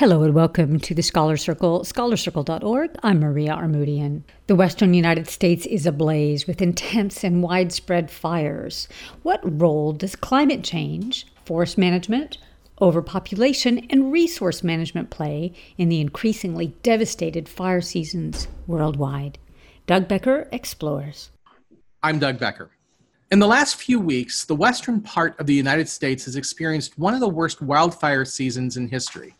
Hello and welcome to the Scholar Circle, scholarcircle.org. I'm Maria Armoudian. The western United States is ablaze with intense and widespread fires. What role does climate change, forest management, overpopulation, and resource management play in the increasingly devastated fire seasons worldwide? Doug Becker explores. I'm Doug Becker. In the last few weeks, the western part of the United States has experienced one of the worst wildfire seasons in history.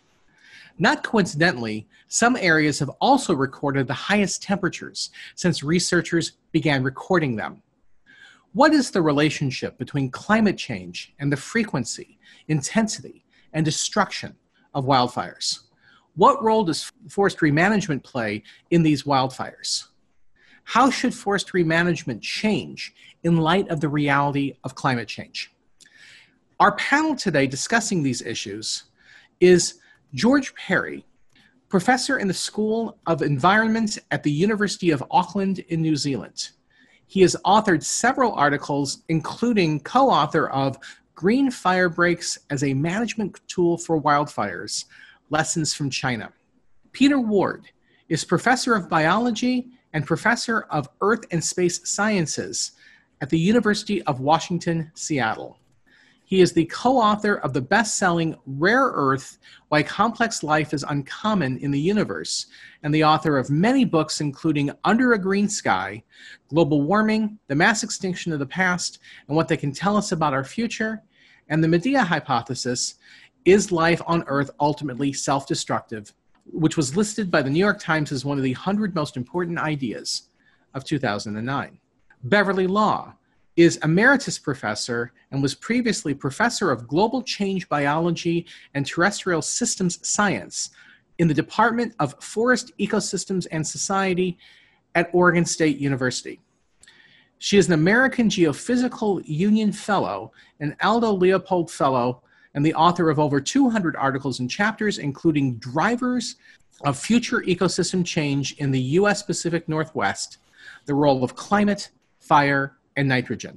Not coincidentally, some areas have also recorded the highest temperatures since researchers began recording them. What is the relationship between climate change and the frequency, intensity, and destruction of wildfires? What role does forestry management play in these wildfires? How should forestry management change in light of the reality of climate change? Our panel today discussing these issues is George Perry, professor in the School of Environment at the University of Auckland in New Zealand. He has authored several articles, including co-author of Green Fire Breaks as a Management Tool for Wildfires, Lessons from China. Peter Ward is professor of biology and professor of Earth and Space Sciences at the University of Washington, Seattle. He is the co-author of the best-selling Rare Earth: Why Complex Life is Uncommon in the Universe, and the author of many books including Under a Green Sky, Global Warming, The Mass Extinction of the Past, and What They Can Tell Us About Our Future, and The Medea Hypothesis: Is Life on Earth Ultimately Self-Destructive?, which was listed by the New York Times as one of the 100 most important ideas of 2009. Beverly Law is emeritus professor and was previously professor of global change biology and terrestrial systems science in the Department of Forest Ecosystems and Society at Oregon State University. She is an American Geophysical Union Fellow, an Aldo Leopold Fellow, and the author of over 200 articles and chapters, including Drivers of Future Ecosystem Change in the U.S. Pacific Northwest, the Role of Climate, Fire, and Nitrogen.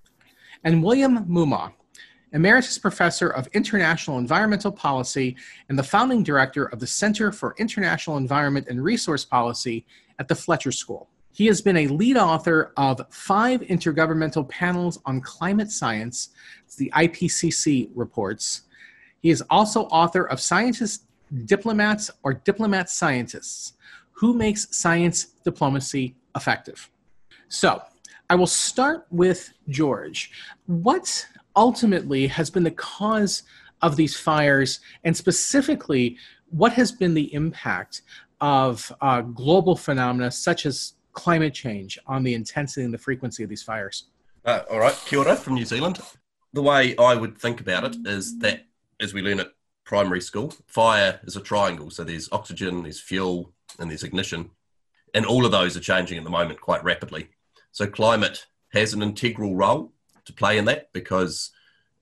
And William Moomaw, Emeritus Professor of International Environmental Policy and the founding director of the Center for International Environment and Resource Policy at the Fletcher School. He has been a lead author of 5 intergovernmental panels on climate science, the IPCC reports. He is also author of Scientists, Diplomats, or Diplomat Scientists: Who Makes Science Diplomacy Effective? So, I will start with George. What ultimately has been the cause of these fires, and specifically, what has been the impact of global phenomena such as climate change on the intensity and the frequency of these fires? All right, kia ora from New Zealand. The way I would think about it is that, as we learn at primary school, fire is a triangle. So there's oxygen, there's fuel, and there's ignition. And all of those are changing at the moment quite rapidly. So climate has an integral role to play in that, because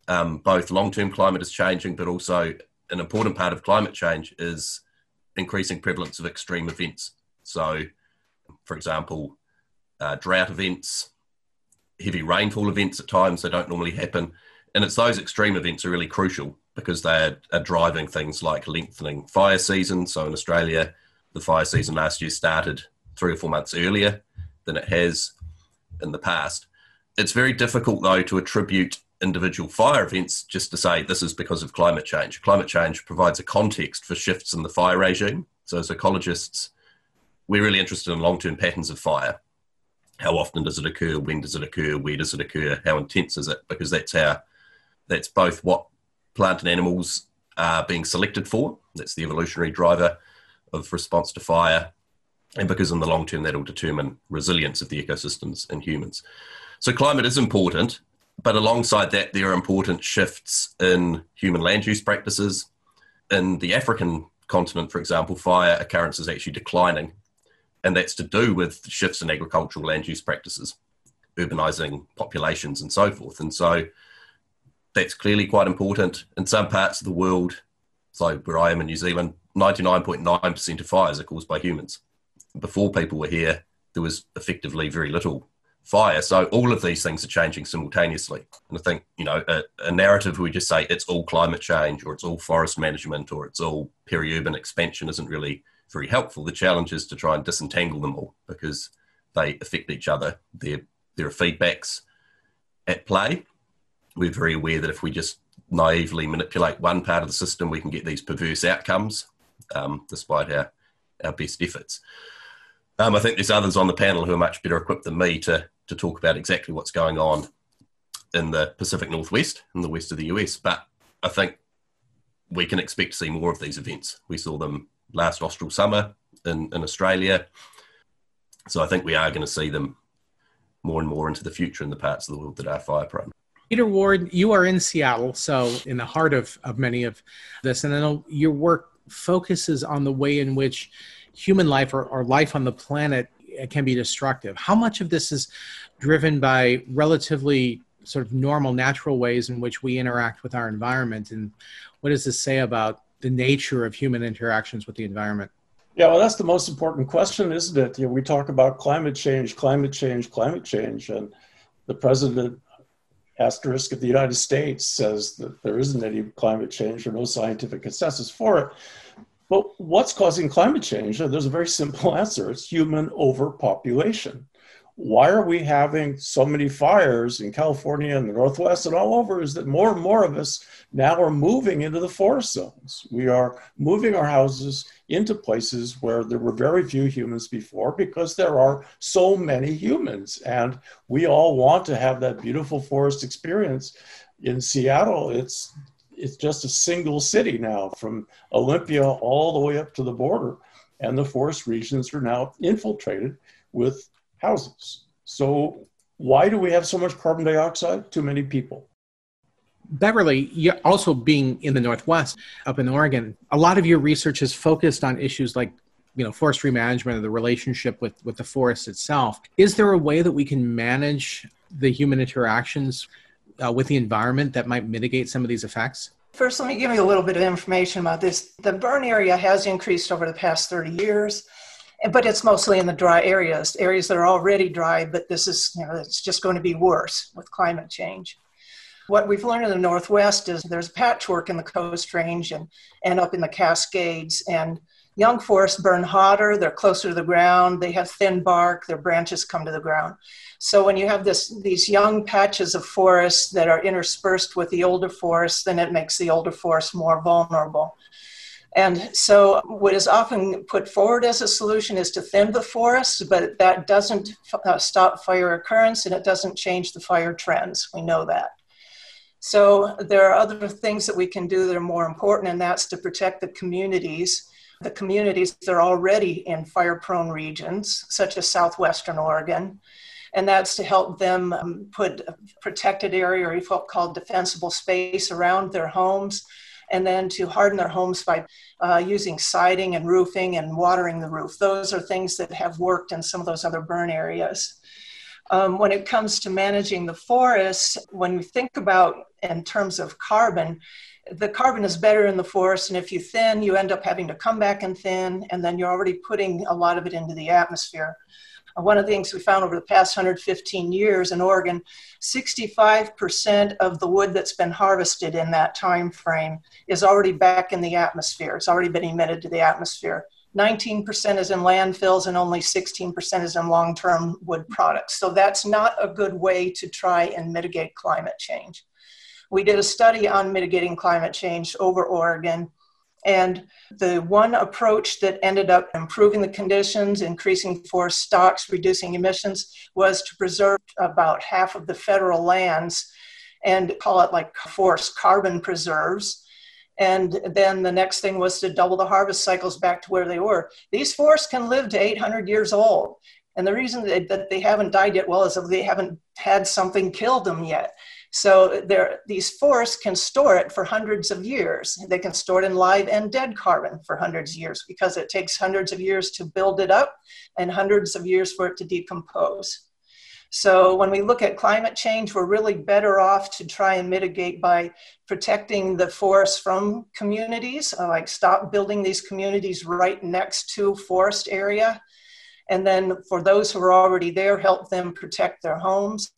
both long-term climate is changing, but also an important part of climate change is increasing prevalence of extreme events. So, for example, drought events, heavy rainfall events at times that don't normally happen. And it's those extreme events are really crucial because they are driving things like lengthening fire seasons. So in Australia, the fire season last year started 3 or 4 months earlier than it has in the past. It's very difficult, though, to attribute individual fire events just to say this is because of climate change. Climate change provides a context for shifts in the fire regime. So as ecologists, we're really interested in long-term patterns of fire. How often does it occur? When does it occur? Where does it occur? How intense is it? Because that's both what plant and animals are being selected for. That's the evolutionary driver of response to fire. And because in the long term, that'll determine resilience of the ecosystems and humans. So climate is important, but alongside that, there are important shifts in human land use practices. In the African continent, for example, fire occurrence is actually declining. And that's to do with shifts in agricultural land use practices, urbanizing populations and so forth. And so that's clearly quite important. In some parts of the world, so where I am in New Zealand, 99.9% of fires are caused by humans. Before people were here, there was effectively very little fire. So all of these things are changing simultaneously. And I think, a narrative where we just say it's all climate change or it's all forest management or it's all peri-urban expansion isn't really very helpful. The challenge is to try and disentangle them all because they affect each other. There are feedbacks at play. We're very aware that if we just naively manipulate one part of the system, we can get these perverse outcomes, despite our best efforts. I think there's others on the panel who are much better equipped than me to talk about exactly what's going on in the Pacific Northwest, in the west of the US. But I think we can expect to see more of these events. We saw them last austral summer in Australia. So I think we are going to see them more and more into the future in the parts of the world that are fire prone. Peter Ward, you are in Seattle, so in the heart of many of this, and I know your work focuses on the way in which human life or life on the planet can be destructive. How much of this is driven by relatively sort of normal, natural ways in which we interact with our environment? And what does this say about the nature of human interactions with the environment? Yeah, well, that's the most important question, isn't it? We talk about climate change, and the president asterisk of the United States says that there isn't any climate change or no scientific consensus for it. But what's causing climate change? There's a very simple answer. It's human overpopulation. Why are we having so many fires in California and the Northwest and all over? Is that more and more of us now are moving into the forest zones. We are moving our houses into places where there were very few humans before because there are so many humans. And we all want to have that beautiful forest experience. In Seattle, it's just a single city now, from Olympia all the way up to the border. And the forest regions are now infiltrated with houses. So why do we have so much carbon dioxide? Too many people. Beverly, you're also being in the Northwest, up in Oregon, a lot of your research is focused on issues like, forestry management and the relationship with the forest itself. Is there a way that we can manage the human interactions with the environment that might mitigate some of these effects? First, let me give you a little bit of information about this. The burn area has increased over the past 30 years. But it's mostly in the dry areas that are already dry, but this is, it's just going to be worse with climate change. What we've learned in the Northwest is there's patchwork in the Coast Range and up in the Cascades, and young forests burn hotter, they're closer to the ground, they have thin bark, their branches come to the ground. So when you have these young patches of forests that are interspersed with the older forests, then it makes the older forests more vulnerable. And so what is often put forward as a solution is to thin the forests, but that doesn't stop fire occurrence and it doesn't change the fire trends. We know that. So there are other things that we can do that are more important, and that's to protect the communities. The communities that are already in fire-prone regions, such as southwestern Oregon. And that's to help them put a protected area, or what's called defensible space, around their homes, and then to harden their homes by using siding and roofing and watering the roof. Those are things that have worked in some of those other burn areas. When it comes to managing the forests, when we think about in terms of carbon, the carbon is better in the forest, and if you thin, you end up having to come back and thin, and then you're already putting a lot of it into the atmosphere. One of the things we found over the past 115 years in Oregon, 65% of the wood that's been harvested in that time frame is already back in the atmosphere. It's already been emitted to the atmosphere. 19% is in landfills and only 16% is in long-term wood products. So that's not a good way to try and mitigate climate change. We did a study on mitigating climate change over Oregon, and the one approach that ended up improving the conditions, increasing forest stocks, reducing emissions, was to preserve about half of the federal lands and call it like forest carbon preserves. And then the next thing was to double the harvest cycles back to where they were. These forests can live to 800 years old. And the reason that they haven't died yet, well, is that they haven't had something kill them yet. So these forests can store it for hundreds of years. They can store it in live and dead carbon for hundreds of years because it takes hundreds of years to build it up and hundreds of years for it to decompose. So when we look at climate change, we're really better off to try and mitigate by protecting the forests from communities, like stop building these communities right next to forest area, And then for those who are already there, help them protect their homes.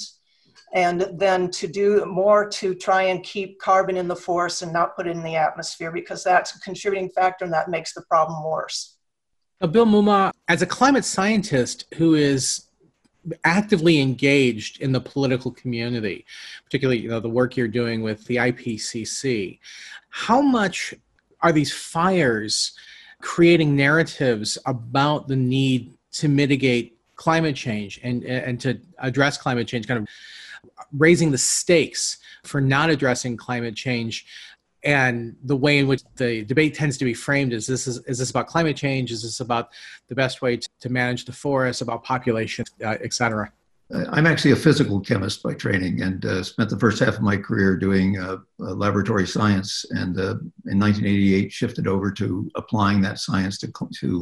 And then to do more to try and keep carbon in the forest and not put it in the atmosphere, because that's a contributing factor and that makes the problem worse. Bill Mumma, as a climate scientist who is actively engaged in the political community, particularly the work you're doing with the IPCC, how much are these fires creating narratives about the need to mitigate climate change and to address climate change, kind of raising the stakes for not addressing climate change? And the way in which the debate tends to be framed is this about climate change? Is this about the best way to manage the forest, about population, et cetera? I'm actually a physical chemist by training, and spent the first half of my career doing laboratory science, and in 1988 shifted over to applying that science to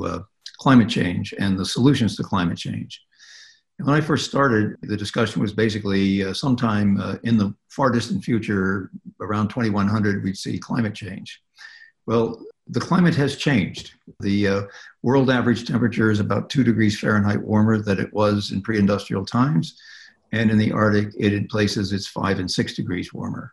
climate change and the solutions to climate change. When I first started, the discussion was basically sometime in the far distant future, around 2100, we'd see climate change. Well, the climate has changed. The world average temperature is about 2 degrees Fahrenheit warmer than it was in pre-industrial times. And in the Arctic, in places, it's 5 and 6 degrees warmer.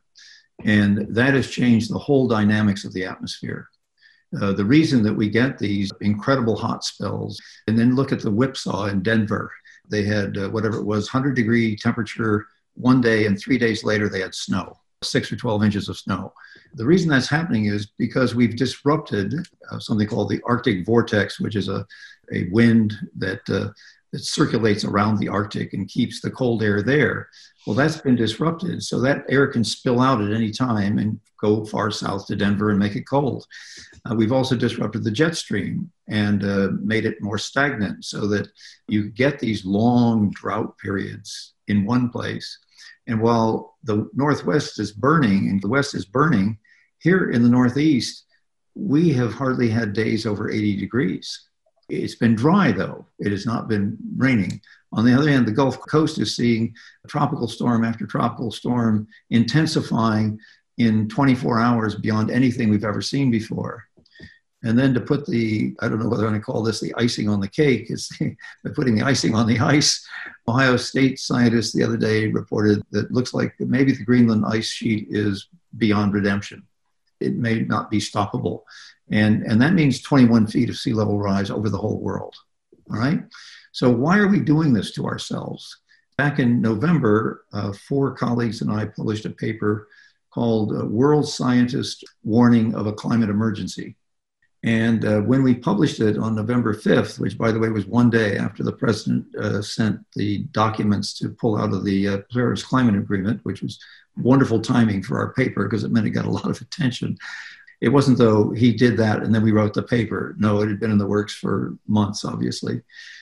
And that has changed the whole dynamics of the atmosphere. The reason that we get these incredible hot spells, and then look at the whipsaw in Denver. They had whatever it was, 100-degree temperature one day, and 3 days later they had snow, 6 or 12 inches of snow. The reason that's happening is because we've disrupted something called the Arctic vortex, which is a wind that circulates around the Arctic and keeps the cold air there. Well, that's been disrupted. So that air can spill out at any time and go far south to Denver and make it cold. We've also disrupted the jet stream and made it more stagnant so that you get these long drought periods in one place. And while the Northwest is burning and the West is burning, here in the Northeast, we have hardly had days over 80 degrees. It's been dry, though. It has not been raining. On the other hand, the Gulf Coast is seeing tropical storm after tropical storm intensifying in 24 hours beyond anything we've ever seen before. And then to put I don't know whether I'm going to call this the icing on the cake, is by putting the icing on the ice. Ohio State scientists the other day reported that it looks like maybe the Greenland ice sheet is beyond redemption. It may not be stoppable. And that means 21 feet of sea level rise over the whole world. All right. So why are we doing this to ourselves? Back in November, 4 colleagues and I published a paper called World Scientists Warning of a Climate Emergency. And when we published it on November 5th, which by the way was one day after the president sent the documents to pull out of the Paris Climate Agreement, which was wonderful timing for our paper because it meant it got a lot of attention. It wasn't though he did that and then we wrote the paper. No, it had been in the works for months, obviously.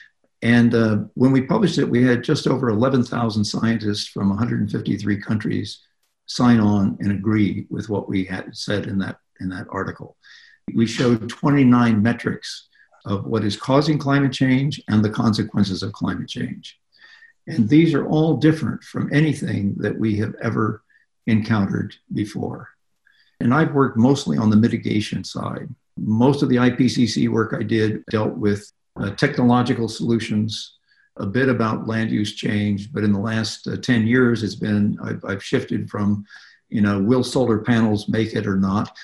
And when we published it, we had just over 11,000 scientists from 153 countries sign on and agree with what we had said in that article. We showed 29 metrics of what is causing climate change and the consequences of climate change. And these are all different from anything that we have ever encountered before. And I've worked mostly on the mitigation side. Most of the IPCC work I did dealt with technological solutions, a bit about land use change, but in the last 10 years, I've shifted from, will solar panels make it or not,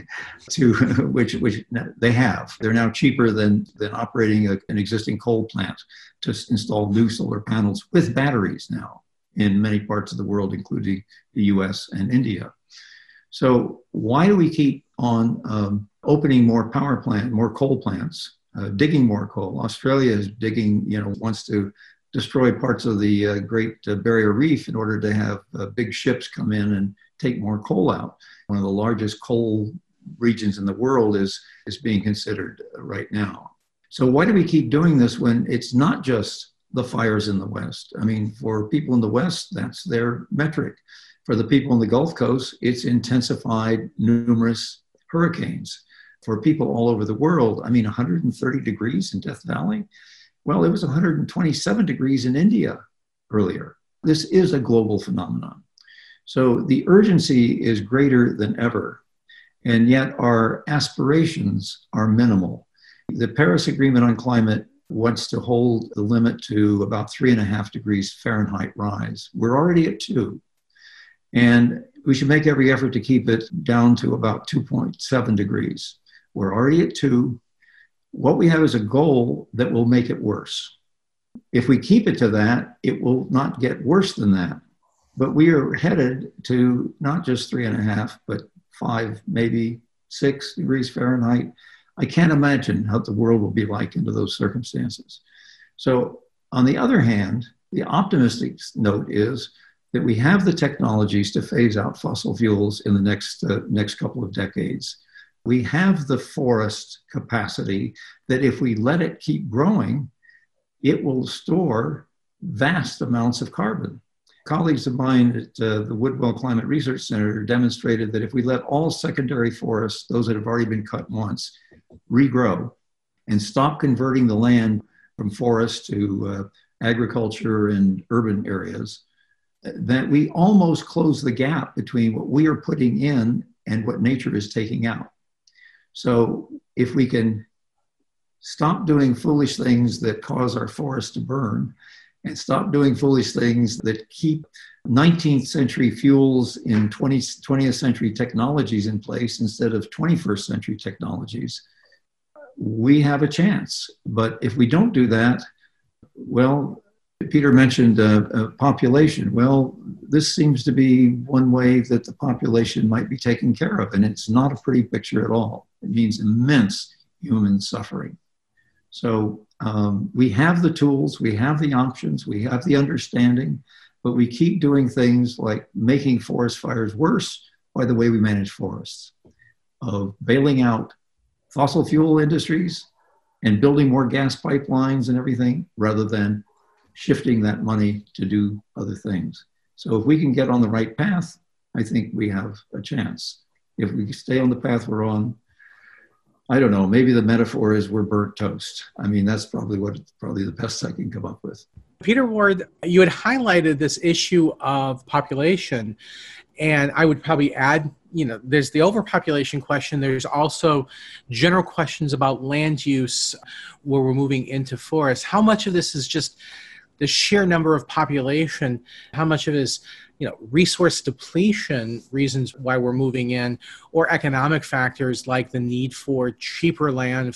to which they have. They're now cheaper than operating an existing coal plant to install new solar panels with batteries now in many parts of the world, including the US and India. So why do we keep on opening more more coal plants, digging more coal? Australia is digging, wants to destroy parts of the Great Barrier Reef in order to have big ships come in and take more coal out. One of the largest coal regions in the world is being considered right now. So why do we keep doing this when it's not just the fires in the West? I mean, for people in the West, that's their metric. For the people in the Gulf Coast, it's intensified numerous hurricanes. For people all over the world, 130 degrees in Death Valley. Well, it was 127 degrees in India earlier. This is a global phenomenon. So the urgency is greater than ever, and yet our aspirations are minimal. The Paris Agreement on Climate wants to hold the limit to about 3.5 degrees Fahrenheit rise. We're already at 2. And we should make every effort to keep it down to about 2.7 degrees. We're already at 2. What we have is a goal that will make it worse. If we keep it to that, it will not get worse than that. But we are headed to not just 3.5, but 5, maybe 6 degrees Fahrenheit. I can't imagine how the world will be like under those circumstances. So on the other hand, the optimistic note is that we have the technologies to phase out fossil fuels in the next couple of decades. We have the forest capacity that if we let it keep growing, it will store vast amounts of carbon. Colleagues of mine at the Woodwell Climate Research Center demonstrated that if we let all secondary forests, those that have already been cut once, regrow and stop converting the land from forest to agriculture and urban areas, that we almost close the gap between what we are putting in and what nature is taking out. So if we can stop doing foolish things that cause our forests to burn and stop doing foolish things that keep 19th century fuels in 20th century technologies in place instead of 21st century technologies, we have a chance. But if we don't do that, well, Peter mentioned population. Well, this seems to be one way that the population might be taken care of, and it's not a pretty picture at all. It means immense human suffering. So we have the tools, we have the options, we have the understanding, but we keep doing things like making forest fires worse by the way we manage forests, of bailing out fossil fuel industries and building more gas pipelines and everything, rather than shifting that money to do other things. So if we can get on the right path, I think we have a chance. If we stay on the path we're on, I don't know, maybe the metaphor is we're burnt toast. I mean, that's probably the best I can come up with. Peter Ward, you had highlighted this issue of population, and I would probably add, there's the overpopulation question. There's also general questions about land use where we're moving into forests. How much of this is just the sheer number of population? How much of it is, resource depletion, reasons why we're moving in, or economic factors like the need for cheaper land,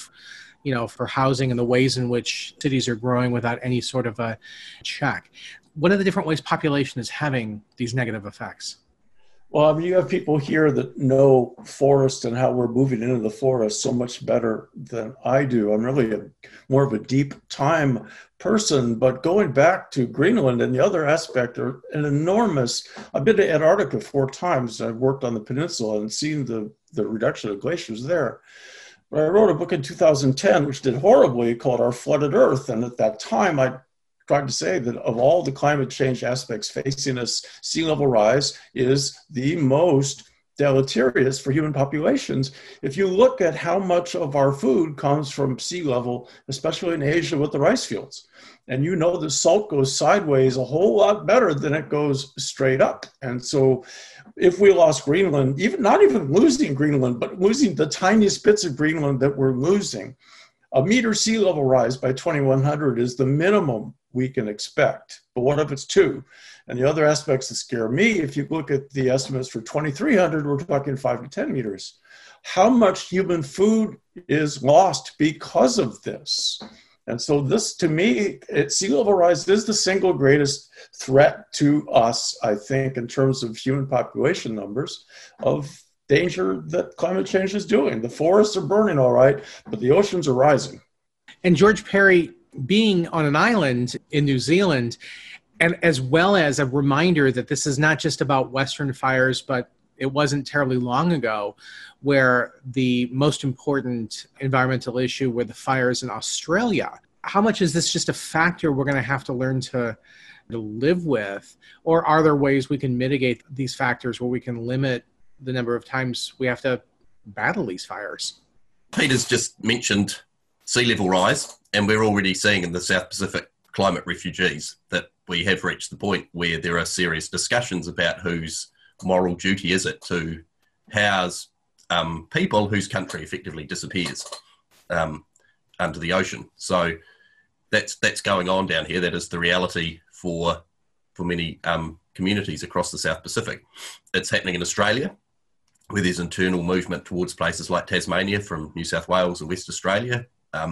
for housing and the ways in which cities are growing without any sort of a check? What are the different ways population is having these negative effects? Well, I mean, you have people here that know forest and how we're moving into the forest so much better than I do. I'm really more of a deep time person, but going back to Greenland and the other aspect are an enormous, I've been to Antarctica 4 times. I've worked on the peninsula and seen the reduction of glaciers there. But I wrote a book in 2010, which did horribly, called Our Flooded Earth. And at that time, I tried to say that of all the climate change aspects facing us, sea level rise is the most deleterious for human populations. If you look at how much of our food comes from sea level, especially in Asia with the rice fields, and the salt goes sideways a whole lot better than it goes straight up. And so if we lost Greenland, not even losing Greenland, but losing the tiniest bits of Greenland that we're losing, a meter sea level rise by 2100 is the minimum we can expect. But what if it's 2? And the other aspects that scare me, if you look at the estimates for 2300, we're talking 5 to 10 meters. How much human food is lost because of this? And so this, to me, sea level rise is the single greatest threat to us, I think, in terms of human population numbers, of danger that climate change is doing. The forests are burning all right, but the oceans are rising. And George Perry, being on an island in New Zealand, and as well as a reminder that this is not just about Western fires, but it wasn't terribly long ago where the most important environmental issue were the fires in Australia. How much is this just a factor we're going to have to learn to live with? Or are there ways we can mitigate these factors where we can limit the number of times we have to battle these fires? Peter's just mentioned sea level rise, and we're already seeing in the South Pacific climate refugees that we have reached the point where there are serious discussions about whose moral duty is it to house people whose country effectively disappears under the ocean. So that's going on down here. That is the reality for many communities across the South Pacific. It's happening in Australia, where there's internal movement towards places like Tasmania from New South Wales and West Australia.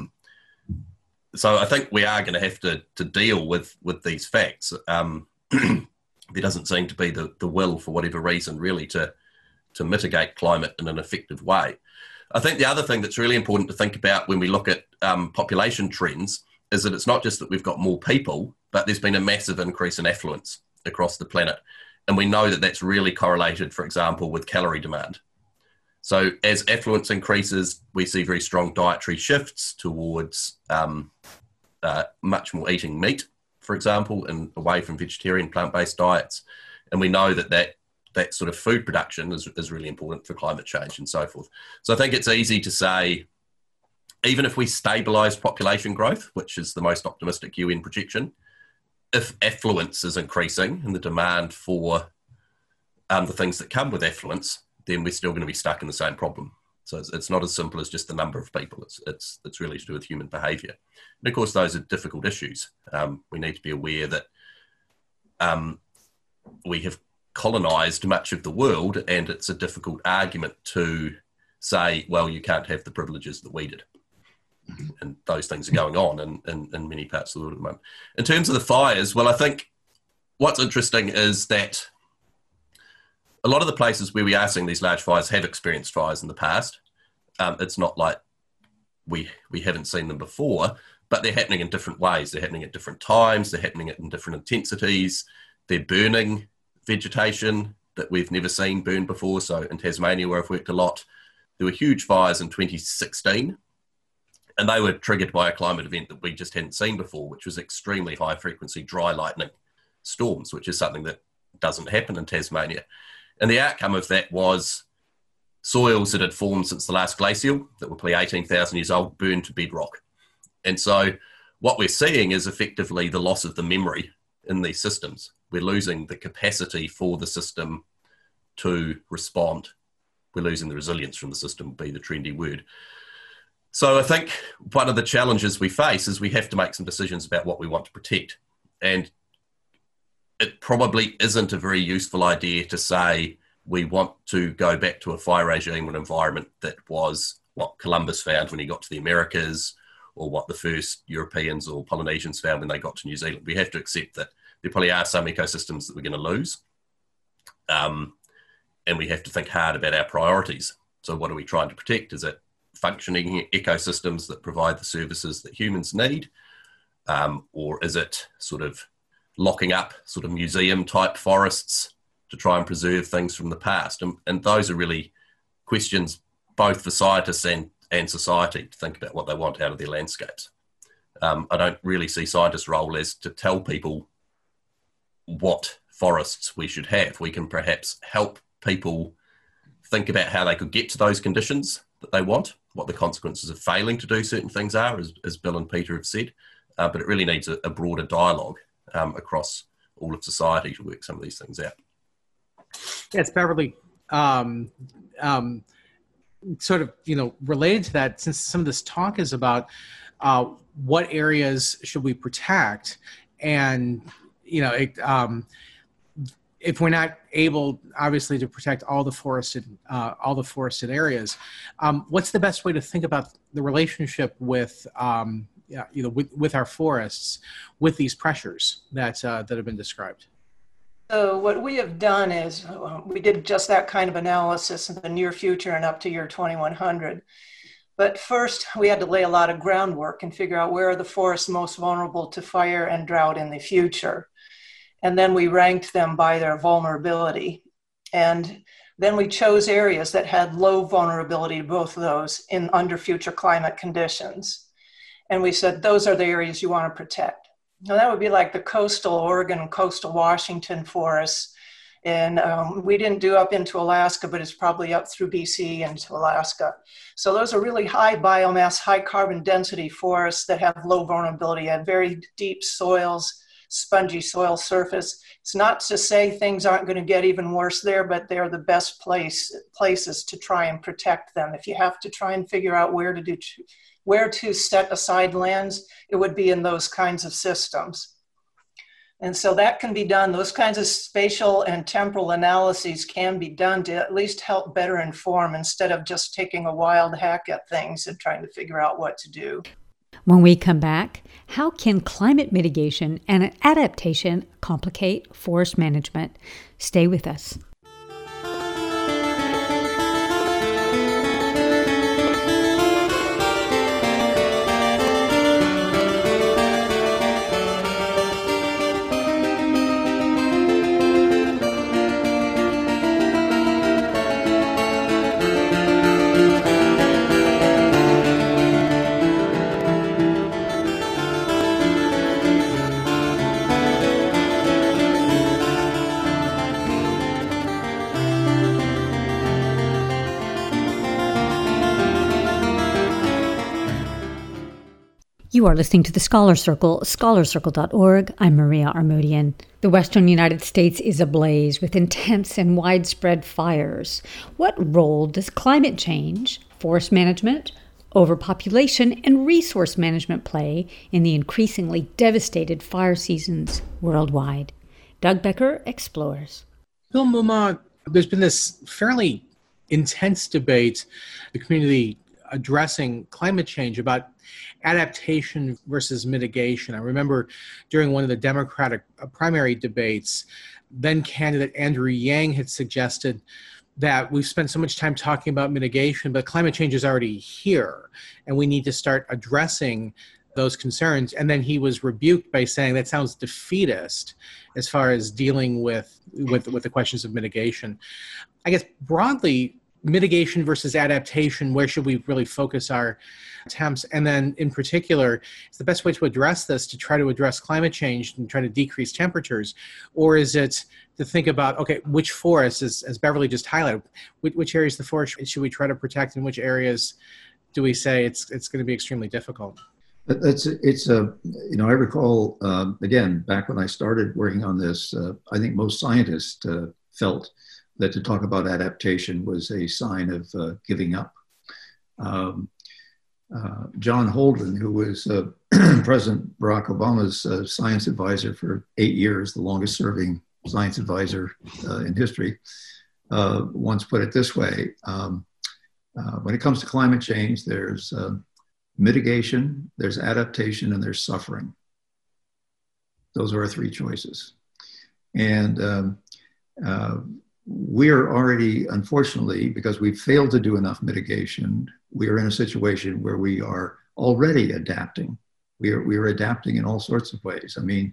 So I think we are going to have to deal with these facts. There doesn't seem to be the will, for whatever reason, really, to mitigate climate in an effective way. I think the other thing that's really important to think about when we look at population trends is that it's not just that we've got more people, but there's been a massive increase in affluence across the planet. And we know that that's really correlated, for example, with calorie demand. So as affluence increases, we see very strong dietary shifts towards much more eating meat, for example, and away from vegetarian plant-based diets. And we know that sort of food production is really important for climate change and so forth. So I think it's easy to say, even if we stabilise population growth, which is the most optimistic UN projection, if affluence is increasing and the demand for the things that come with affluence, then we're still going to be stuck in the same problem. So it's not as simple as just the number of people. It's really to do with human behaviour. And of course, those are difficult issues. We need to be aware that we have colonised much of the world, and it's a difficult argument to say, well, you can't have the privileges that we did. And those things are going on in many parts of the world at the moment. In terms of the fires, well, I think what's interesting is that a lot of the places where we are seeing these large fires have experienced fires in the past. It's not like we haven't seen them before, but they're happening in different ways. They're happening at different times. They're happening in different intensities. They're burning vegetation that we've never seen burn before. So in Tasmania, where I've worked a lot, there were huge fires in 2016. And they were triggered by a climate event that we just hadn't seen before, which was extremely high frequency dry lightning storms, which is something that doesn't happen in Tasmania. And the outcome of that was soils that had formed since the last glacial, that were probably 18,000 years old, burned to bedrock. And so what we're seeing is effectively the loss of the memory in these systems. We're losing the capacity for the system to respond. We're losing the resilience from the system, would be the trendy word. So I think one of the challenges we face is we have to make some decisions about what we want to protect. And it probably isn't a very useful idea to say we want to go back to a fire regime or an environment that was what Columbus found when he got to the Americas, or what the first Europeans or Polynesians found when they got to New Zealand. We have to accept that there probably are some ecosystems that we're going to lose. And we have to think hard about our priorities. So what are we trying to protect? Is it functioning ecosystems that provide the services that humans need? Or is it sort of locking up sort of museum type forests to try and preserve things from the past? And those are really questions both for scientists and society to think about what they want out of their landscapes. I don't really see scientists' role as to tell people what forests we should have. We can perhaps help people think about how they could get to those conditions that they want, what the consequences of failing to do certain things are, as Bill and Peter have said. But it really needs a broader dialogue across all of society to work some of these things out. Yes, Beverly, sort of, related to that, since some of this talk is about what areas should we protect, and, if we're not able, obviously, to protect all the forested areas, what's the best way to think about the relationship with our forests, with these pressures that have been described? So what we have done is we did just that kind of analysis in the near future and up to year 2100. But first, we had to lay a lot of groundwork and figure out where are the forests most vulnerable to fire and drought in the future. And then we ranked them by their vulnerability. And then we chose areas that had low vulnerability to both of those under future climate conditions. And we said, those are the areas you want to protect. Now that would be like the coastal Oregon, coastal Washington forests. And we didn't do up into Alaska, but it's probably up through BC into Alaska. So those are really high biomass, high carbon density forests that have low vulnerability, have very deep soils, spongy soil surface. It's not to say things aren't going to get even worse there, but they're the best places to try and protect them. If you have to try and figure out where to set aside lands, it would be in those kinds of systems. And so that can be done. Those kinds of spatial and temporal analyses can be done to at least help better inform instead of just taking a wild hack at things and trying to figure out what to do. When we come back, how can climate mitigation and adaptation complicate forest management? Stay with us. You are listening to the Scholar Circle, scholarcircle.org. I'm Maria Armoudian. The western United States is ablaze with intense and widespread fires. What role does climate change, forest management, overpopulation, and resource management play in the increasingly devastated fire seasons worldwide? Doug Becker explores. Bill Mumma, there's been this fairly intense debate in the community addressing climate change about adaptation versus mitigation. I remember during one of the Democratic primary debates, then candidate Andrew Yang had suggested that we've spent so much time talking about mitigation, but climate change is already here, and we need to start addressing those concerns. And then he was rebuked by saying that sounds defeatist as far as dealing with the questions of mitigation. I guess broadly, mitigation versus adaptation, where should we really focus our attempts? And then in particular, is the best way to address this to try to address climate change and try to decrease temperatures? Or is it to think about, okay, which forests, as Beverly just highlighted, which areas of the forest should we try to protect, and which areas do we say it's going to be extremely difficult? I recall, again, back when I started working on this, I think most scientists felt that to talk about adaptation was a sign of giving up. John Holdren, who was President Barack Obama's science advisor for 8 years, the longest serving science advisor in history, once put it this way. When it comes to climate change, there's mitigation, there's adaptation, and there's suffering. Those are our three choices. And we are already, unfortunately, because we've failed to do enough mitigation, we are in a situation where we are already adapting. We are adapting in all sorts of ways. I mean,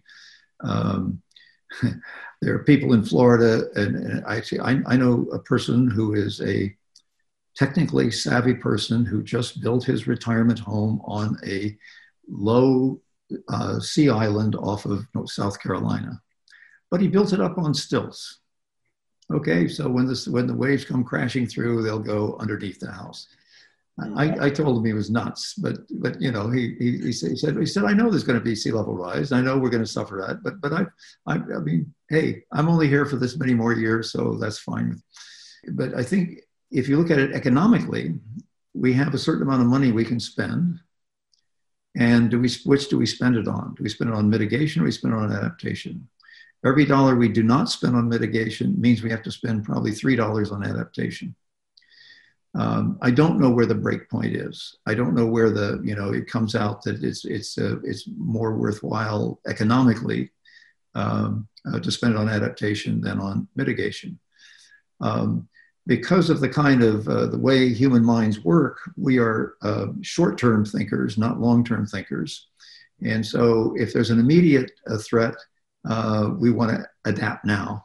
there are people in Florida, and I know a person who is a technically savvy person who just built his retirement home on a low sea island off of South Carolina, but he built it up on stilts. Okay, so when the waves come crashing through, they'll go underneath the house. I told him he was nuts, but you know, he said, I know there's going to be sea level rise. I know we're going to suffer that, but I mean, hey, I'm only here for this many more years, so that's fine. But I think if you look at it economically, we have a certain amount of money we can spend, and which do we spend it on? Do we spend it on mitigation, or do we spend it on adaptation? Every dollar we do not spend on mitigation means we have to spend probably $3 on adaptation. I don't know where the break point is. I don't know where it comes out that it's more worthwhile economically to spend it on adaptation than on mitigation. Because of the kind of the way human minds work, we are short-term thinkers, not long-term thinkers. And so if there's an immediate threat, we want to adapt now.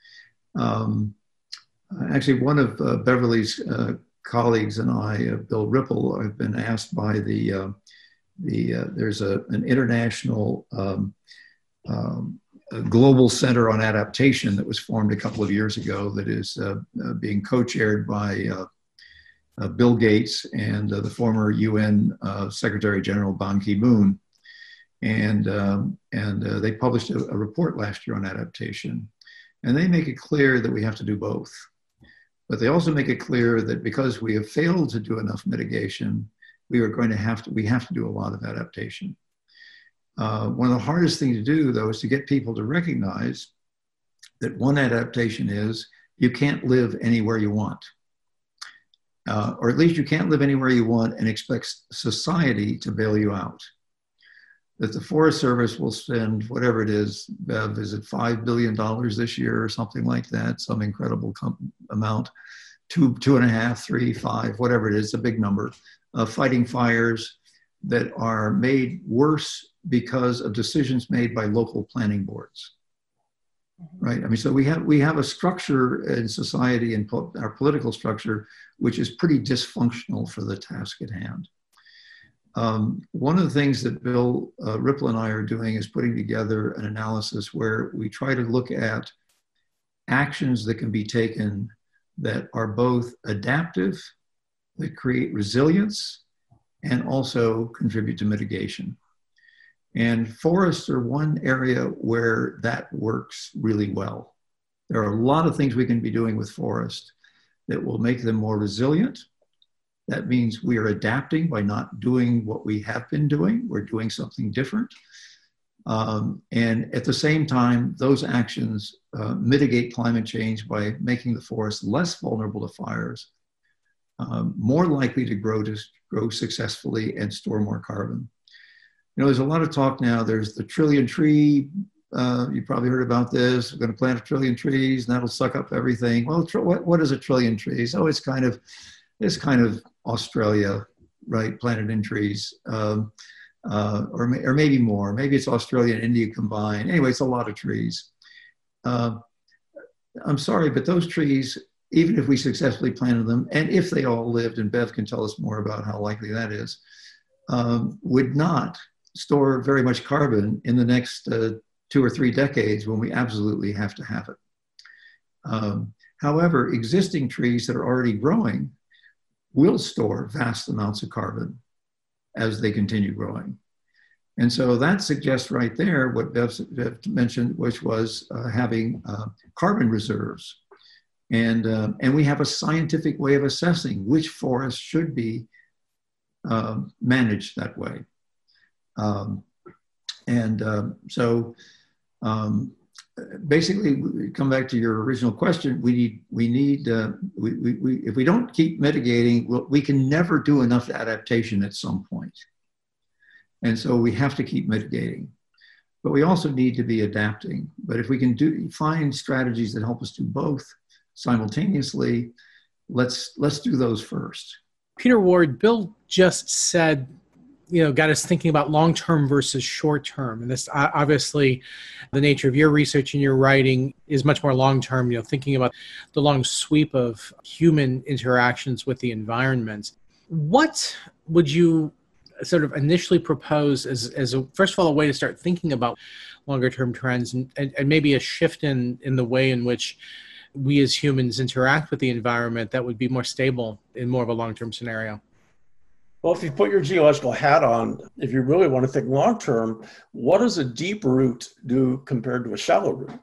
Actually, one of Beverly's colleagues and I, Bill Ripple, have been asked by there's an international global center on adaptation that was formed a couple of years ago that is being co-chaired by Bill Gates and the former UN Secretary General Ban Ki-moon. And they published a report last year on adaptation. And they make it clear that we have to do both. But they also make it clear that because we have failed to do enough mitigation, we have to do a lot of adaptation. One of the hardest things to do, though, is to get people to recognize that one adaptation is you can't live anywhere you want. Or at least you can't live anywhere you want and expect society to bail you out. That the Forest Service will spend whatever it is, Bev, is it $5 billion this year or something like that, some incredible amount, 2.5, 3, 5, whatever it is, a big number, fighting fires that are made worse because of decisions made by local planning boards. Right. I mean, so we have a structure in society and our political structure, which is pretty dysfunctional for the task at hand. One of the things that Bill Ripple and I are doing is putting together an analysis where we try to look at actions that can be taken that are both adaptive, that create resilience, and also contribute to mitigation. And forests are one area where that works really well. There are a lot of things we can be doing with forests that will make them more resilient. That means we are adapting by not doing what we have been doing. We're doing something different. And at the same time, those actions mitigate climate change by making the forest less vulnerable to fires, more likely to grow successfully and store more carbon. You know, there's a lot of talk now. There's the trillion tree. You probably heard about this. We're going to plant 1 trillion trees, and that'll suck up everything. Well, what is 1 trillion trees? Oh, it's kind of Australia, right? Planted in trees, or maybe more. Maybe it's Australia and India combined. Anyway, it's a lot of trees. I'm sorry, but those trees, even if we successfully planted them, and if they all lived, and Bev can tell us more about how likely that is, would not store very much carbon in the next 2 or 3 decades when we absolutely have to have it. However, existing trees that are already growing will store vast amounts of carbon as they continue growing. And so that suggests right there what Bev mentioned, which was having carbon reserves. And we have a scientific way of assessing which forests should be managed that way. Basically, we come back to your original question. If we don't keep mitigating, we can never do enough adaptation at some point. And so we have to keep mitigating, but we also need to be adapting. But if we can find strategies that help us do both simultaneously, let's do those first. Peter Ward, Bill just said, got us thinking about long-term versus short-term. And this, obviously, the nature of your research and your writing is much more long-term, thinking about the long sweep of human interactions with the environment. What would you sort of initially propose as first of all, a way to start thinking about longer-term trends and maybe a shift in the way in which we as humans interact with the environment that would be more stable in more of a long-term scenario? Well, if you put your geological hat on, if you really want to think long-term, what does a deep root do compared to a shallow root?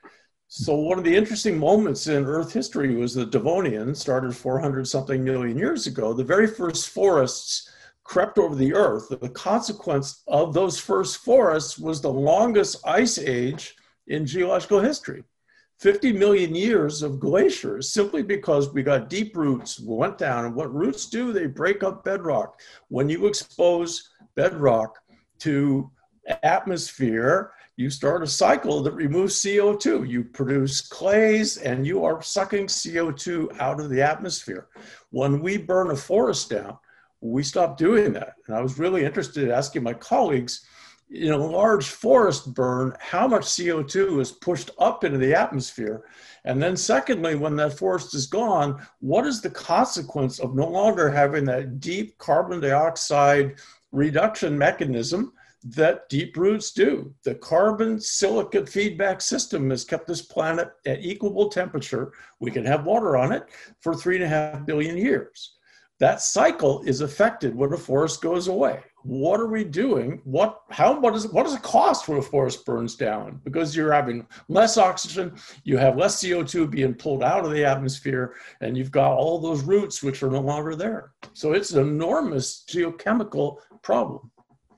So one of the interesting moments in Earth history was the Devonian, started 400-something million years ago. The very first forests crept over the Earth. The consequence of those first forests was the longest ice age in geological history. 50 million years of glaciers, simply because we got deep roots, went down. And what roots do, they break up bedrock. When you expose bedrock to atmosphere, you start a cycle that removes CO2. You produce clays and you are sucking CO2 out of the atmosphere. When we burn a forest down, we stop doing that. And I was really interested in asking my colleagues, in a large forest burn, how much CO2 is pushed up into the atmosphere? And then secondly, when that forest is gone, what is the consequence of no longer having that deep carbon dioxide reduction mechanism that deep roots do? The carbon silicate feedback system has kept this planet at equable temperature. We can have water on it for 3.5 billion years. that cycle is affected when a forest goes away. What are we doing? What does it cost when a forest burns down? Because you're having less oxygen, you have less CO2 being pulled out of the atmosphere, and you've got all those roots which are no longer there. So it's an enormous geochemical problem.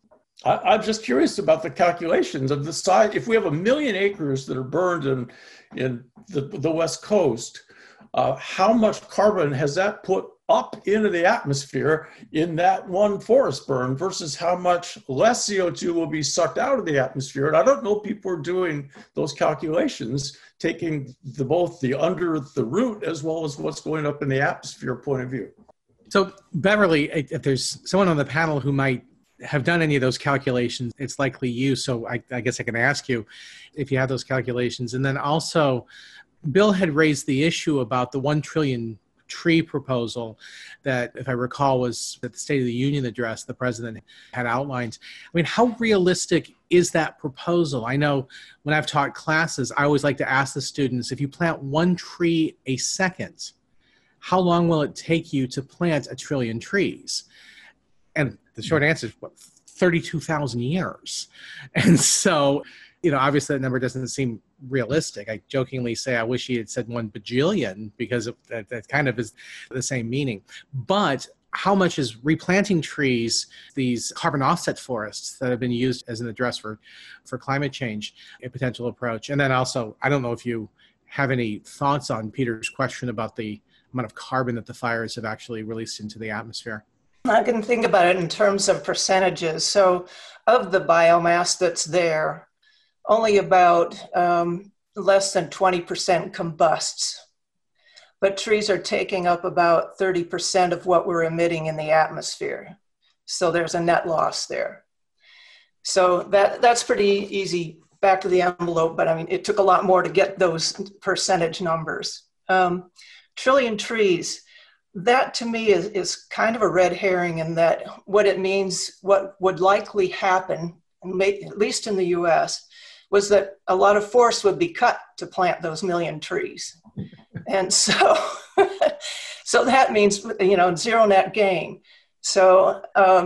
I'm just curious about the calculations of the size. If we have 1 million acres that are burned in the West Coast, how much carbon has that put up into the atmosphere in that one forest burn versus how much less CO2 will be sucked out of the atmosphere? And I don't know if people are doing those calculations, taking both the under the root as well as what's going up in the atmosphere point of view. So Beverly, if there's someone on the panel who might have done any of those calculations, it's likely you. So I guess I can ask you if you have those calculations. And then also, Bill had raised the issue about the 1 trillion tree proposal that, if I recall, was at the State of the Union address the president had outlined. I mean, how realistic is that proposal? I know when I've taught classes, I always like to ask the students, if you plant 1 tree a second, how long will it take you to plant 1 trillion trees? And the short answer is, 32,000 years. And so, obviously that number doesn't seem realistic. I jokingly say I wish he had said 1 bajillion because that kind of is the same meaning. But how much is replanting trees, these carbon offset forests that have been used as an address for climate change, a potential approach? And then also, I don't know if you have any thoughts on Peter's question about the amount of carbon that the fires have actually released into the atmosphere. I can think about it in terms of percentages. So of the biomass that's there, only about less than 20% combusts. But trees are taking up about 30% of what we're emitting in the atmosphere. So there's a net loss there. So that's pretty easy back of the envelope, but I mean, it took a lot more to get those percentage numbers. Trillion trees, that to me is kind of a red herring in that what it means, what would likely happen, at least in the US, was that a lot of forests would be cut to plant those 1 million trees. And so, so that means, zero net gain. So,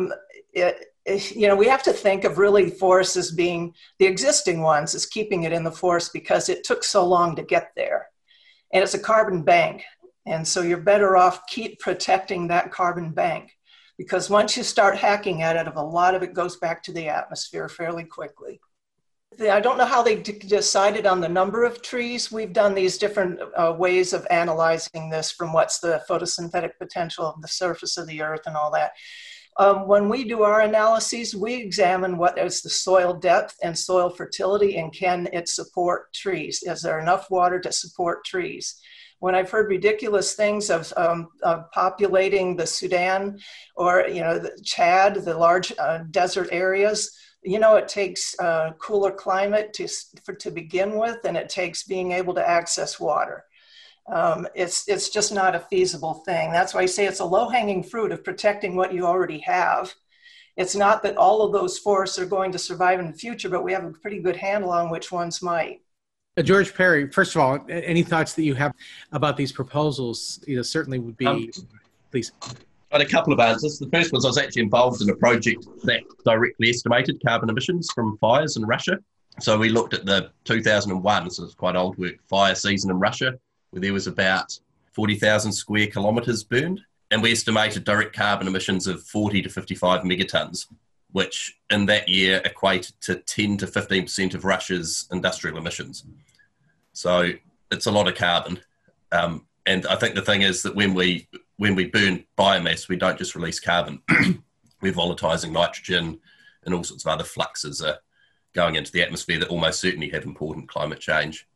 we have to think of really forests as being the existing ones, as keeping it in the forest because it took so long to get there. And it's a carbon bank. And so you're better off keep protecting that carbon bank, because once you start hacking at it, a lot of it goes back to the atmosphere fairly quickly. I don't know how they decided on the number of trees. We've done these different ways of analyzing this from what's the photosynthetic potential of the surface of the earth and all that. When we do our analyses, we examine what is the soil depth and soil fertility, and can it support trees? Is there enough water to support trees? When I've heard ridiculous things of populating the Sudan or, the Chad, the large desert areas, it takes cooler climate to begin with, and it takes being able to access water. It's just not a feasible thing. That's why I say it's a low-hanging fruit of protecting what you already have. It's not that all of those forests are going to survive in the future, but we have a pretty good handle on which ones might. George Perry, first of all, any thoughts that you have about these proposals, certainly would be, please. I had a couple of answers. The first was I was actually involved in a project that directly estimated carbon emissions from fires in Russia. So we looked at the 2001, so it's quite old work, fire season in Russia, where there was about 40,000 square kilometres burned. And we estimated direct carbon emissions of 40 to 55 megatons, which in that year equated to 10 to 15% of Russia's industrial emissions. So it's a lot of carbon. And I think the thing is that when we burn biomass, we don't just release carbon. We're volatilizing nitrogen, and all sorts of other fluxes are going into the atmosphere that almost certainly have important climate change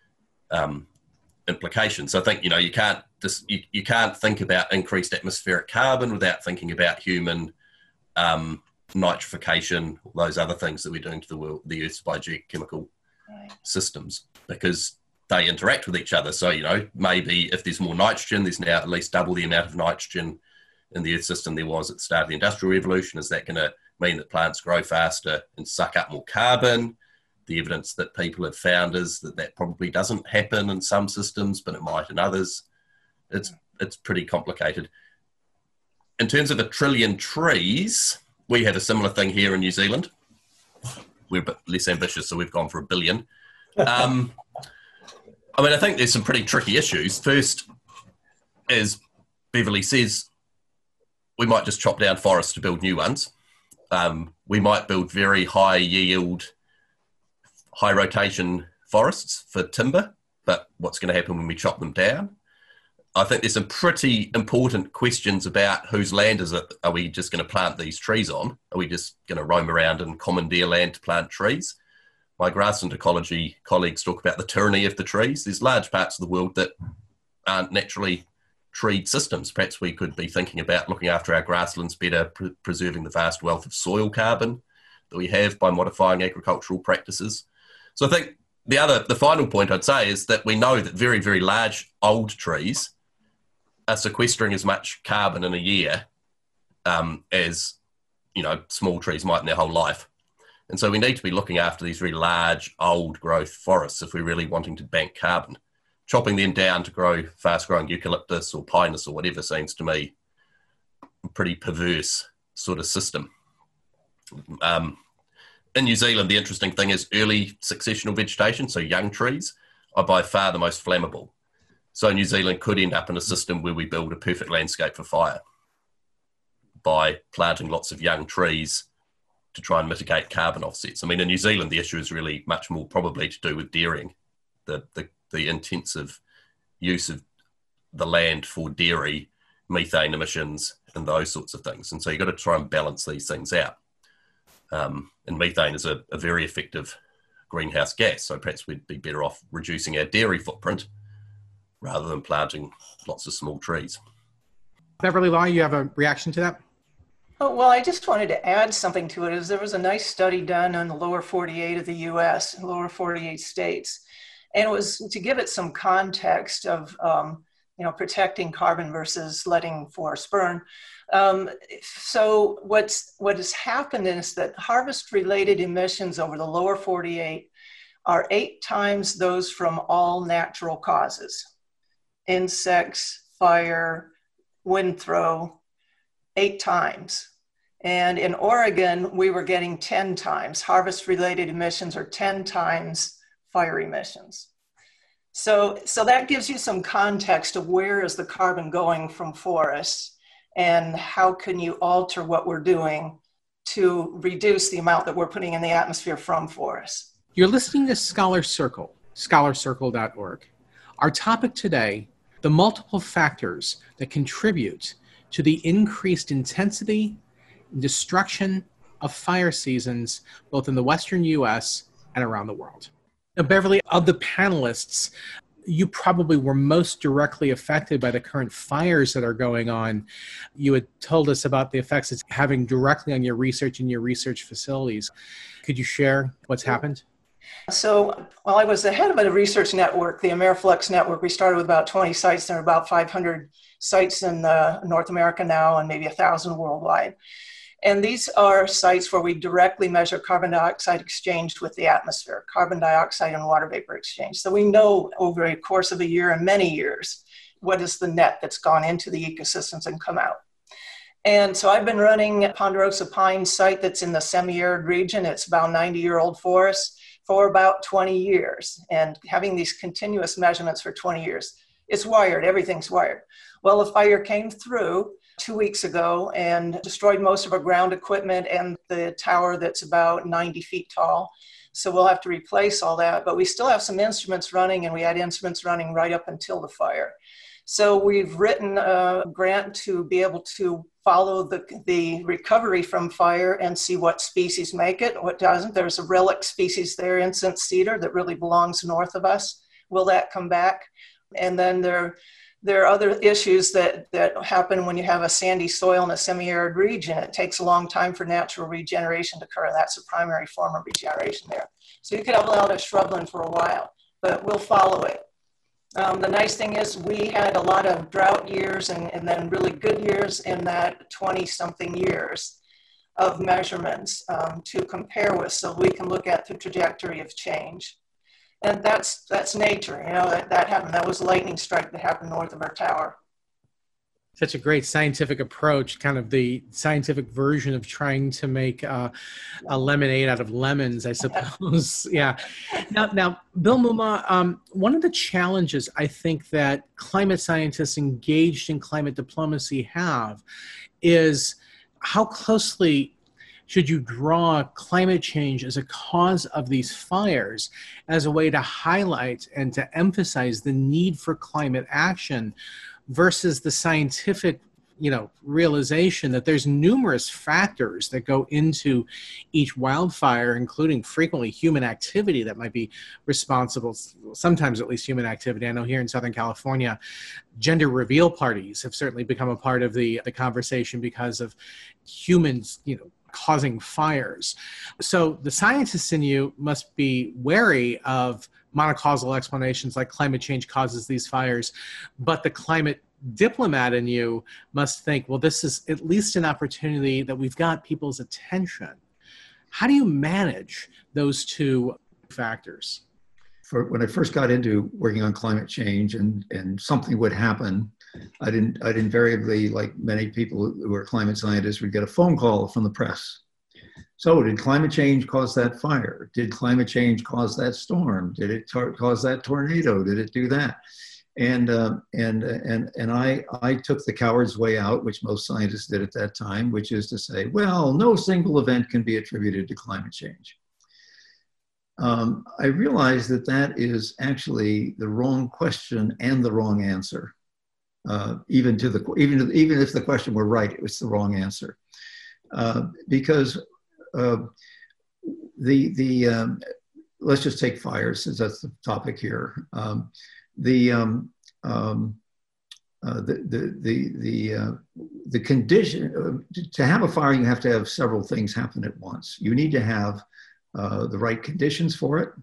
implications. So I think, you can't think about increased atmospheric carbon without thinking about human nitrification, those other things that we're doing to the Earth's biogeochemical systems, because they interact with each other. So, maybe if there's more nitrogen, there's now at least double the amount of nitrogen in the Earth system there was at the start of the Industrial Revolution. Is that going to mean that plants grow faster and suck up more carbon? The evidence that people have found is that probably doesn't happen in some systems, but it might in others. It's pretty complicated. in terms of 1 trillion trees, we had a similar thing here in New Zealand. We're a bit less ambitious, so we've gone for 1 billion. I think there's some pretty tricky issues. First, as Beverly says, we might just chop down forests to build new ones. We might build very high yield, high rotation forests for timber, but what's going to happen when we chop them down? I think there's some pretty important questions about whose land is it. Are we just going to plant these trees on? Are we just going to roam around and commandeer land to plant trees? My grassland ecology colleagues talk about the tyranny of the trees. There's large parts of the world that aren't naturally treed systems. Perhaps we could be thinking about looking after our grasslands better, preserving the vast wealth of soil carbon that we have by modifying agricultural practices. So I think the final point I'd say is that we know that very, very large old trees are sequestering as much carbon in a year as, small trees might in their whole life. And so we need to be looking after these very large, old growth forests if we're really wanting to bank carbon. Chopping them down to grow fast-growing eucalyptus or pinus or whatever seems to me a pretty perverse sort of system. In New Zealand, the interesting thing is early successional vegetation, so young trees, are by far the most flammable. So New Zealand could end up in a system where we build a perfect landscape for fire by planting lots of young trees to try and mitigate carbon offsets. In New Zealand, the issue is really much more probably to do with dairying, the intensive use of the land for dairy, methane emissions, and those sorts of things. And so you've got to try and balance these things out. And methane is a very effective greenhouse gas, so perhaps we'd be better off reducing our dairy footprint rather than planting lots of small trees. Beverly Law, you have a reaction to that? Oh, well, I just wanted to add something to it. There was a nice study done on the lower 48 of the U.S., lower 48 states. And it was to give it some context of, protecting carbon versus letting forests burn. So what has happened is that harvest-related emissions over the lower 48 are 8 times those from all natural causes. Insects, fire, wind throw, 8 times. And in Oregon, we were getting 10 times. Harvest-related emissions are 10 times fire emissions. So that gives you some context of where is the carbon going from forests and how can you alter what we're doing to reduce the amount that we're putting in the atmosphere from forests. You're listening to Scholar Circle, scholarcircle.org. Our topic today, the multiple factors that contribute to the increased intensity and destruction of fire seasons, both in the Western U.S. and around the world. Now, Beverly, of the panelists, you probably were most directly affected by the current fires that are going on. You had told us about the effects it's having directly on your research and your research facilities. Could you share what's happened? So while I was the head of a research network, the AmeriFlux network, we started with about 20 sites. There are about 500 sites in North America now and maybe 1,000 worldwide. And these are sites where we directly measure carbon dioxide exchange with the atmosphere, carbon dioxide and water vapor exchange. So we know over a course of a year and many years, what is the net that's gone into the ecosystems and come out. And so I've been running Ponderosa Pine site that's in the semi-arid region. It's about 90-year-old forest for about 20 years and having these continuous measurements for 20 years. It's wired, everything's wired. Well, a fire came through 2 weeks ago and destroyed most of our ground equipment and the tower that's about 90 feet tall. So we'll have to replace all that, but we still have some instruments running and we had instruments running right up until the fire. So we've written a grant to be able to follow the recovery from fire and see what species make it, what doesn't. There's a relic species there, incense cedar, that really belongs north of us. Will that come back? And then there are other issues that happen when you have a sandy soil in a semi-arid region. It takes a long time for natural regeneration to occur. That's a primary form of regeneration there. So you could have a lot of shrubland for a while, but we'll follow it. The nice thing is we had a lot of drought years and then really good years in that 20-something years of measurements to compare with, so we can look at the trajectory of change. And that's nature, that happened. That was a lightning strike that happened north of our tower. Such a great scientific approach, kind of the scientific version of trying to make a lemonade out of lemons, I suppose. Yeah. Now, Bill Mumma, one of the challenges I think that climate scientists engaged in climate diplomacy have is how closely should you draw climate change as a cause of these fires as a way to highlight and to emphasize the need for climate action versus the scientific, realization that there's numerous factors that go into each wildfire, including frequently human activity that might be responsible, sometimes at least human activity. I know here in Southern California, gender reveal parties have certainly become a part of the conversation because of humans, causing fires. So the scientists in you must be wary of monocausal explanations like climate change causes these fires, but the climate diplomat in you must think, well, this is at least an opportunity that we've got people's attention. How do you manage those two factors? When I first got into working on climate change and something would happen, I'd invariably, like many people who are climate scientists, would get a phone call from the press. So did climate change cause that fire? Did climate change cause that storm? Did it cause that tornado? Did it do that? And I took the coward's way out, which most scientists did at that time, which is to say, well, no single event can be attributed to climate change. I realized that is actually the wrong question and the wrong answer. Even if the question were right, it was the wrong answer. Because let's just take fires, since that's the topic here. The condition to have a fire, you have to have several things happen at once. You need to have the right conditions for it.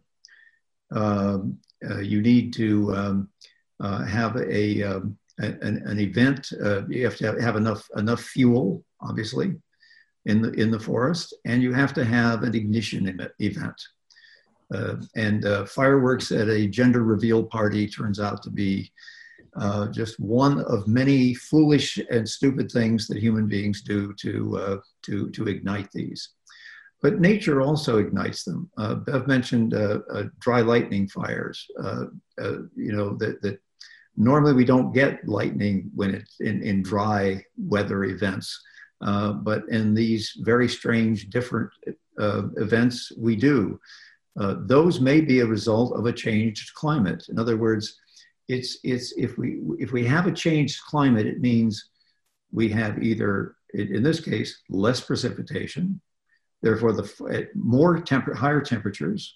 You need to have an event. You have to have enough fuel, obviously, in the forest, and you have to have an ignition event. And fireworks at a gender reveal party turns out to be just one of many foolish and stupid things that human beings do to ignite these. But nature also ignites them. Bev mentioned dry lightning fires. That normally we don't get lightning when it's in dry weather events, but in these very strange, different events, we do. Those may be a result of a changed climate. In other words, if we have a changed climate, it means we have either, in this case, less precipitation, therefore higher temperatures.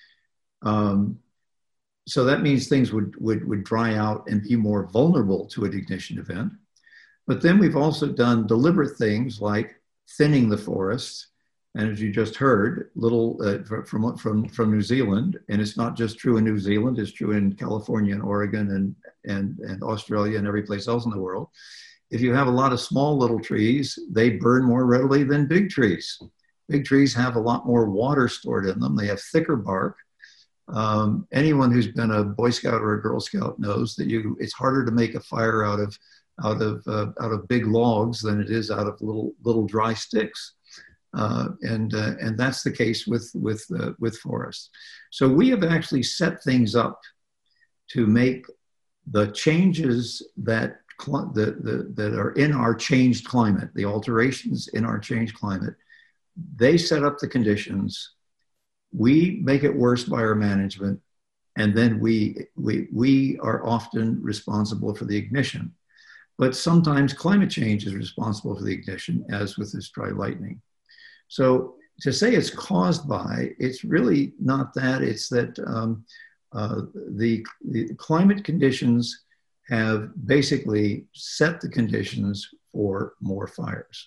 So that means things would dry out and be more vulnerable to an ignition event. But then we've also done deliberate things like thinning the forests. And as you just heard, from New Zealand, and it's not just true in New Zealand, it's true in California and Oregon and Australia and every place else in the world. If you have a lot of small little trees, they burn more readily than big trees. Big trees have a lot more water stored in them. They have thicker bark. Anyone who's been a Boy Scout or a Girl Scout knows that it's harder to make a fire out of big logs than it is out of little dry sticks. And that's the case with forests. So we have actually set things up to make the changes that are in our changed climate, the alterations in our changed climate. They set up the conditions. We make it worse by our management, and then we are often responsible for the ignition. But sometimes climate change is responsible for the ignition, as with this dry lightning. So to say it's caused by, it's really not that. It's that the climate conditions have basically set the conditions for more fires.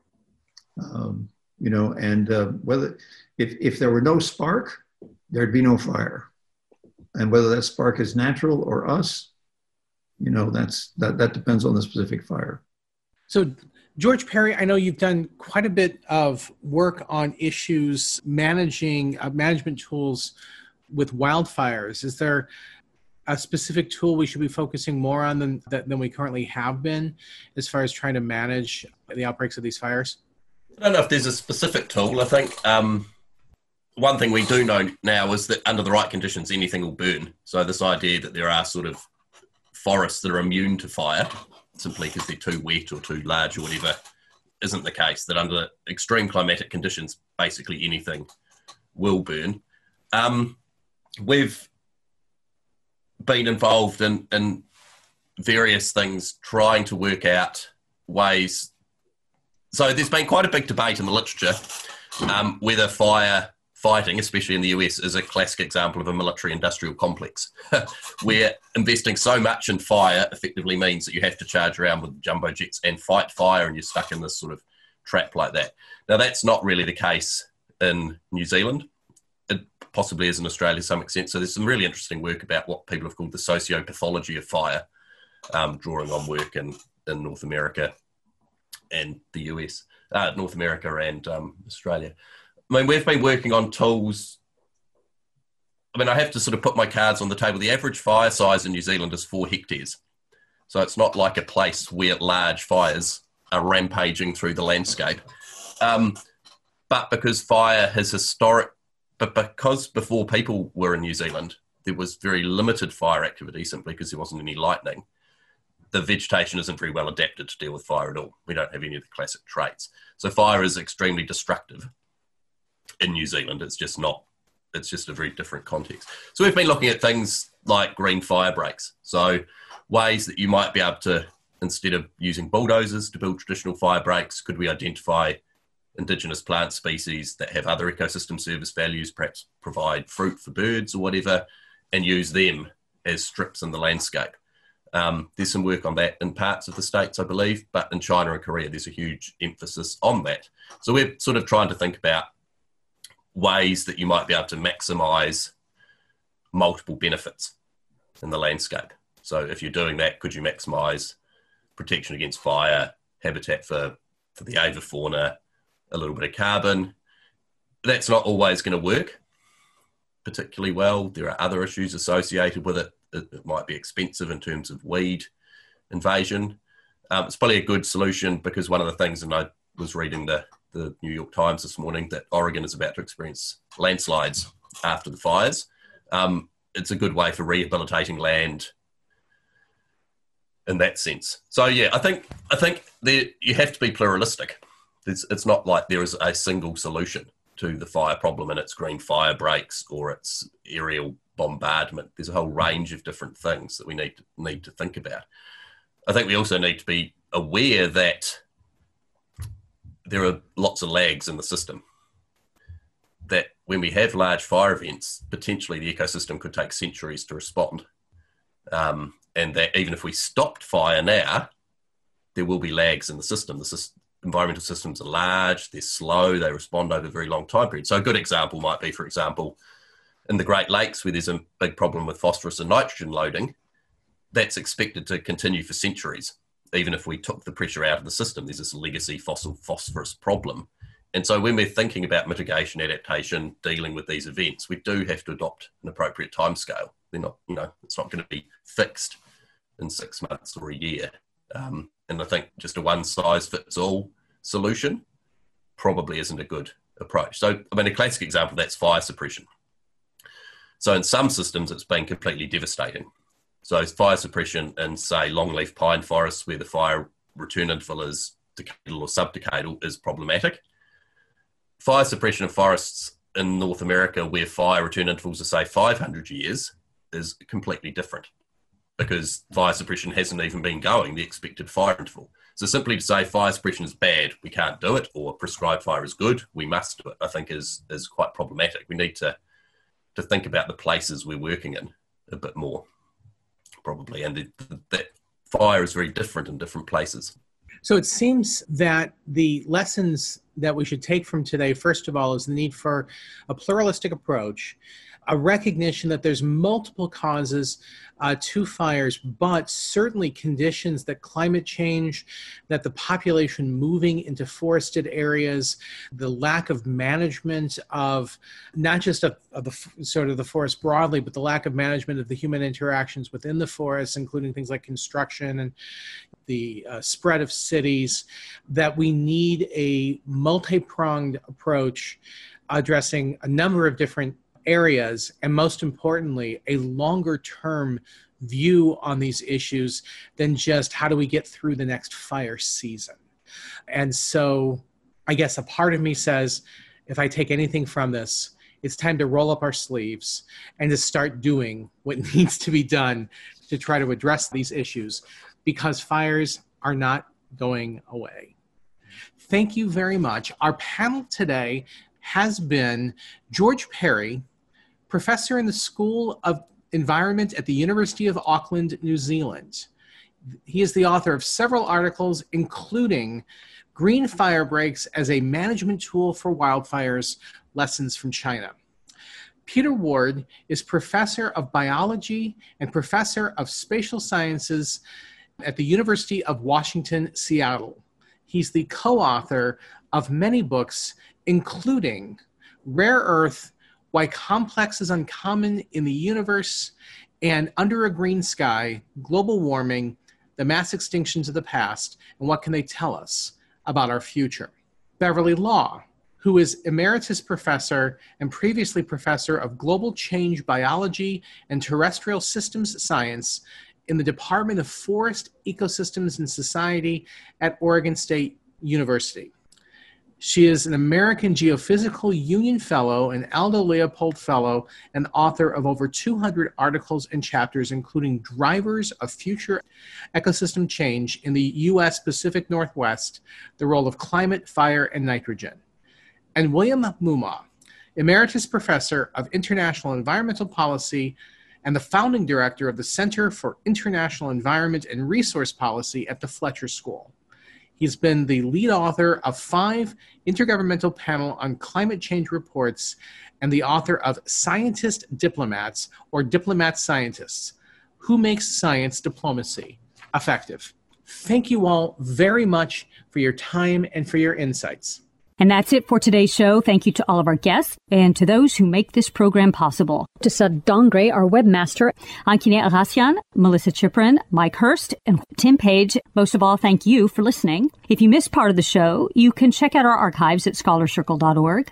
Whether if there were no spark, there'd be no fire, and whether that spark is natural or us, that depends on the specific fire. So, George Perry, I know you've done quite a bit of work on issues management tools with wildfires. Is there a specific tool we should be focusing more on than we currently have been as far as trying to manage the outbreaks of these fires? I don't know if there's a specific tool. I think one thing we do know now is that under the right conditions, anything will burn. So this idea that there are sort of forests that are immune to fire simply because they're too wet or too large or whatever isn't the case. That under extreme climatic conditions, basically anything will burn. We've been involved in various things trying to work out ways. So there's been quite a big debate in the literature whether firefighting, especially in the US, is a classic example of a military-industrial complex, where investing so much in fire effectively means that you have to charge around with jumbo jets and fight fire, and you're stuck in this sort of trap like that. Now, that's not really the case in New Zealand. It possibly is in Australia to some extent. So there's some really interesting work about what people have called the sociopathology of fire, drawing on work in North America and the US, North America and Australia. I mean, we've been working on tools. I mean, I have to sort of put my cards on the table. The average fire size in New Zealand is 4 hectares. So it's not like a place where large fires are rampaging through the landscape. But because fire has because before people were in New Zealand, there was very limited fire activity simply because there wasn't any lightning. The vegetation isn't very well adapted to deal with fire at all. We don't have any of the classic traits. So fire is extremely destructive in New Zealand. It's just a very different context. So we've been looking at things like green fire breaks. So ways that you might be able to, instead of using bulldozers to build traditional fire breaks, could we identify indigenous plant species that have other ecosystem service values, perhaps provide fruit for birds or whatever, and use them as strips in the landscape. There's some work on that in parts of the States, I believe, but in China and Korea, there's a huge emphasis on that. So we're sort of trying to think about ways that you might be able to maximize multiple benefits in the landscape. So if you're doing that, could you maximize protection against fire, habitat for the avifauna, a little bit of carbon? That's not always going to work particularly well. There are other issues associated with it. It might be expensive in terms of weed invasion. It's probably a good solution because one of the things, and I was reading the New York Times this morning, that Oregon is about to experience landslides after the fires. It's a good way for rehabilitating land in that sense. So yeah, I think you have to be pluralistic. It's not like there is a single solution to the fire problem and it's green fire breaks or it's aerial bombardment. There's a whole range of different things that we need to think about. I think we also need to be aware that there are lots of lags in the system, that when we have large fire events, potentially the ecosystem could take centuries to respond. And that even if we stopped fire now, there will be lags in the system. Environmental systems are large, they're slow, they respond over a very long time period. So a good example might be, for example, in the Great Lakes, where there's a big problem with phosphorus and nitrogen loading, that's expected to continue for centuries. Even if we took the pressure out of the system, there's this legacy fossil phosphorus problem. And so when we're thinking about mitigation, adaptation, dealing with these events, we do have to adopt an appropriate timescale. They're not, it's not going to be fixed in 6 months or a year. And I think just a one-size-fits-all solution probably isn't a good approach. So, I mean, a classic example of that's fire suppression. So in some systems, it's been completely devastating. So fire suppression in, say, longleaf pine forests where the fire return interval is decadal or subdecadal is problematic. Fire suppression of forests in North America where fire return intervals are, say, 500 years is completely different because fire suppression hasn't even been going the expected fire interval. So simply to say fire suppression is bad, we can't do it, or prescribed fire is good, we must do it, I think is quite problematic. We need to think about the places we're working in a bit more, probably, and that fire is very different in different places. So it seems that the lessons that we should take from today, first of all, is the need for a pluralistic approach, a recognition that there's multiple causes to fires, but certainly conditions that climate change, that the population moving into forested areas, the lack of management of not just of the sort of the forest broadly, but the lack of management of the human interactions within the forest, including things like construction and the spread of cities, that we need a multi-pronged approach addressing a number of different areas, and most importantly, a longer term view on these issues than just how do we get through the next fire season. And so I guess a part of me says, if I take anything from this, it's time to roll up our sleeves and to start doing what needs to be done to try to address these issues, because fires are not going away. Thank you very much. Our panel today has been George Perry, professor in the School of Environment at the University of Auckland, New Zealand. He is the author of several articles, including Green Fire Breaks as a Management Tool for Wildfires, Lessons from China. Peter Ward is professor of biology and professor of spatial sciences at the University of Washington, Seattle. He's the co-author of many books, including Rare Earth, Why Complex is Uncommon in the Universe, and Under a Green Sky, Global Warming, The Mass Extinctions of the Past, and What Can They Tell Us About Our Future? Beverly Law, who is emeritus professor and previously professor of global change biology and terrestrial systems science in the Department of Forest, Ecosystems, and Society at Oregon State University. She is an American Geophysical Union Fellow, an Aldo Leopold Fellow, and author of over 200 articles and chapters, including Drivers of Future Ecosystem Change in the U.S. Pacific Northwest, the Role of Climate, Fire, and Nitrogen. And William Moomaw, Emeritus Professor of International Environmental Policy and the founding director of the Center for International Environment and Resource Policy at the Fletcher School. He's been the lead author of 5 Intergovernmental Panel on Climate Change reports and the author of Scientist Diplomats, or Diplomat Scientists, Who Makes Science Diplomacy Effective. Thank you all very much for your time and for your insights. And that's it for today's show. Thank you to all of our guests and to those who make this program possible. To Sud Dongre, our webmaster, Ankine Arasian, Melissa Chiprin, Mike Hurst, and Tim Page. Most of all, thank you for listening. If you missed part of the show, you can check out our archives at scholarcircle.org,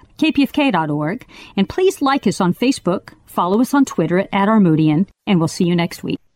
kpfk.org, and please like us on Facebook, follow us on Twitter at Armoodian, and we'll see you next week.